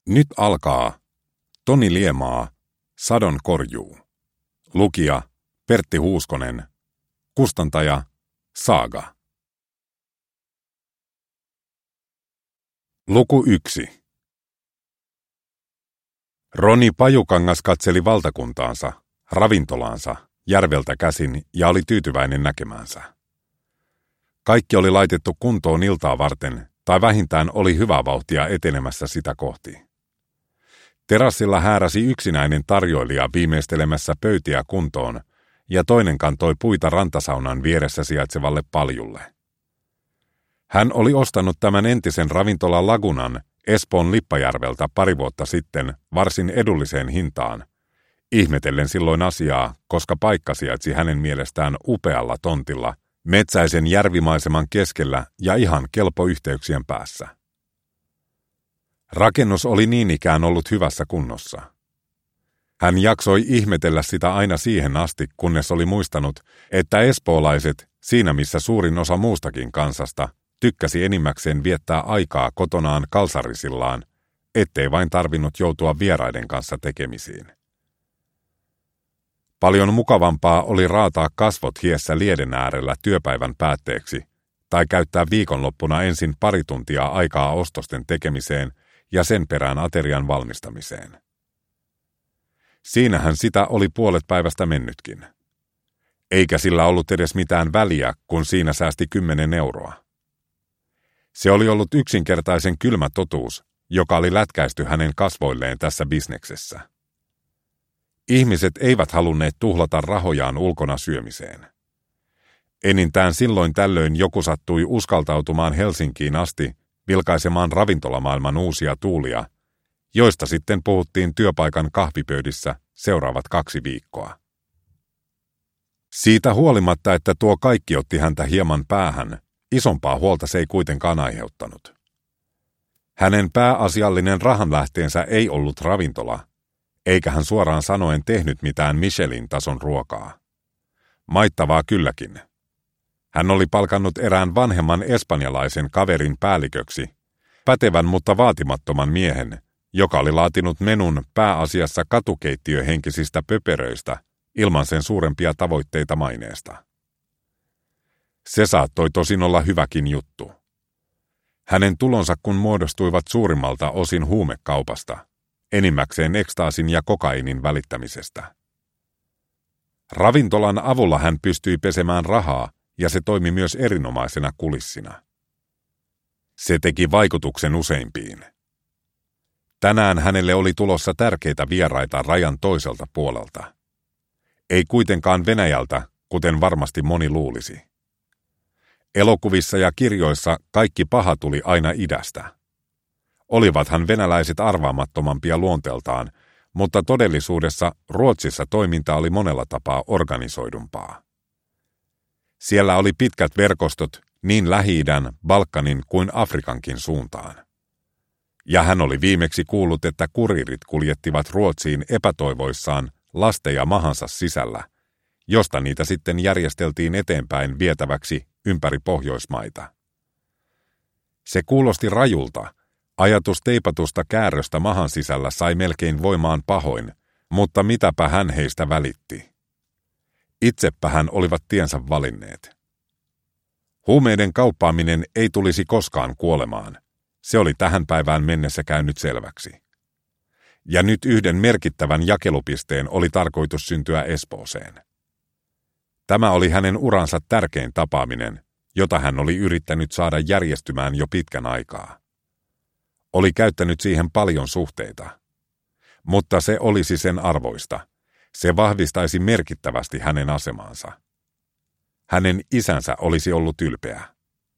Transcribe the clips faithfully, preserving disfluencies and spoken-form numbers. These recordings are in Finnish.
Nyt alkaa Toni Liemaa, Sadon korjuu. Lukija Pertti Huuskonen. Kustantaja Saaga. Luku yksi. Roni Pajukangas katseli valtakuntaansa, ravintolaansa, järveltä käsin ja oli tyytyväinen näkemäänsä. Kaikki oli laitettu kuntoon iltaa varten, tai vähintään oli hyvää vauhtia etenemässä sitä kohti. Terassilla hääräsi yksinäinen tarjoilija viimeistelemässä pöytiä kuntoon, ja toinen kantoi puita rantasaunan vieressä sijaitsevalle paljulle. Hän oli ostanut tämän entisen ravintola Lagunan Espoon Lippajärveltä pari vuotta sitten varsin edulliseen hintaan, ihmetellen silloin asiaa, koska paikka sijaitsi hänen mielestään upealla tontilla, metsäisen järvimaiseman keskellä ja ihan kelpo yhteyksien päässä. Rakennus oli niin ikään ollut hyvässä kunnossa. Hän jaksoi ihmetellä sitä aina siihen asti, kunnes oli muistanut, että espoolaiset, siinä missä suurin osa muustakin kansasta, tykkäsi enimmäkseen viettää aikaa kotonaan kalsarisillaan, ettei vain tarvinnut joutua vieraiden kanssa tekemisiin. Paljon mukavampaa oli raataa kasvot hiessä lieden äärellä työpäivän päätteeksi, tai käyttää viikonloppuna ensin pari tuntia aikaa ostosten tekemiseen ja sen perään aterian valmistamiseen. Siinähän sitä oli puolet päivästä mennytkin. Eikä sillä ollut edes mitään väliä, kun siinä säästi kymmenen euroa. Se oli ollut yksinkertaisen kylmä totuus, joka oli lätkäisty hänen kasvoilleen tässä bisneksessä. Ihmiset eivät halunneet tuhlata rahojaan ulkona syömiseen. Enintään silloin tällöin joku sattui uskaltautumaan Helsinkiin asti vilkaisemaan ravintolamaailman uusia tuulia, joista sitten puhuttiin työpaikan kahvipöydissä seuraavat kaksi viikkoa. Siitä huolimatta, että tuo kaikki otti häntä hieman päähän, isompaa huolta se ei kuitenkaan aiheuttanut. Hänen pääasiallinen rahanlähteensä ei ollut ravintola, eikä hän suoraan sanoen tehnyt mitään Michelin-tason ruokaa. Maittavaa kylläkin. Hän oli palkannut erään vanhemman espanjalaisen kaverin päälliköksi, pätevän mutta vaatimattoman miehen, joka oli laatinut menun pääasiassa katukeittiöhenkisistä pöperöistä ilman sen suurempia tavoitteita maineesta. Se saattoi tosin olla hyväkin juttu. Hänen tulonsa kun muodostuivat suurimmalta osin huumekaupasta, enimmäkseen ekstaasin ja kokainin välittämisestä. Ravintolan avulla hän pystyi pesemään rahaa, ja se toimi myös erinomaisena kulissina. Se teki vaikutuksen useimpiin. Tänään hänelle oli tulossa tärkeitä vieraita rajan toiselta puolelta. Ei kuitenkaan Venäjältä, kuten varmasti moni luulisi. Elokuvissa ja kirjoissa kaikki paha tuli aina idästä. Olivathan venäläiset arvaamattomampia luonteeltaan, mutta todellisuudessa Ruotsissa toiminta oli monella tapaa organisoidumpaa. Siellä oli pitkät verkostot niin Lähi-idän, Balkanin kuin Afrikankin suuntaan. Ja hän oli viimeksi kuullut, että kuriirit kuljettivat Ruotsiin epätoivoissaan lasteja mahansa sisällä, josta niitä sitten järjesteltiin eteenpäin vietäväksi ympäri Pohjoismaita. Se kuulosti rajulta. Ajatus teipatusta kääröstä mahan sisällä sai melkein voimaan pahoin, mutta mitäpä hän heistä välitti. Itsepä hän olivat tiensä valinneet. Huumeiden kauppaaminen ei tulisi koskaan kuolemaan. Se oli tähän päivään mennessä käynyt selväksi. Ja nyt yhden merkittävän jakelupisteen oli tarkoitus syntyä Espooseen. Tämä oli hänen uransa tärkein tapaaminen, jota hän oli yrittänyt saada järjestymään jo pitkän aikaa. Oli käyttänyt siihen paljon suhteita. Mutta se olisi sen arvoista. Se vahvistaisi merkittävästi hänen asemaansa. Hänen isänsä olisi ollut ylpeä.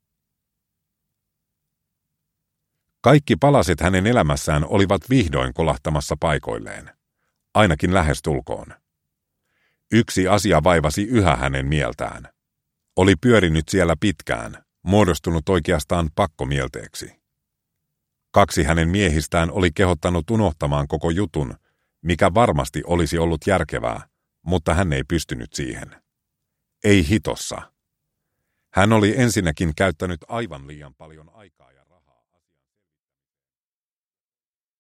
Kaikki palaset hänen elämässään olivat vihdoin kolahtamassa paikoilleen. Ainakin lähestulkoon. Yksi asia vaivasi yhä hänen mieltään. Oli pyörinyt siellä pitkään, muodostunut oikeastaan pakkomielteeksi. Kaksi hänen miehistään oli kehottanut unohtamaan koko jutun, mikä varmasti olisi ollut järkevää, mutta hän ei pystynyt siihen. Ei hitossa. Hän oli ensinnäkin käyttänyt aivan liian paljon aikaa.